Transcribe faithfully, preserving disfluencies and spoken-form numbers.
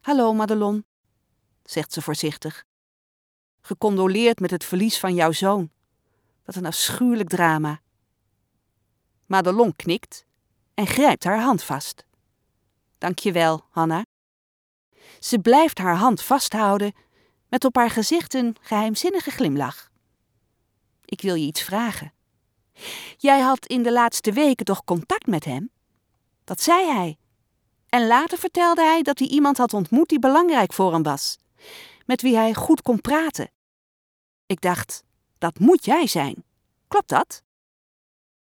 Hallo Madelon, zegt ze voorzichtig. Gecondoleerd met het verlies van jouw zoon. Wat een afschuwelijk drama. Madelon knikt en grijpt haar hand vast. Dank je wel, Hanna. Ze blijft haar hand vasthouden met op haar gezicht een geheimzinnige glimlach. Ik wil je iets vragen. Jij had in de laatste weken toch contact met hem? Dat zei hij. En later vertelde hij dat hij iemand had ontmoet die belangrijk voor hem was. Met wie hij goed kon praten. Ik dacht, dat moet jij zijn. Klopt dat?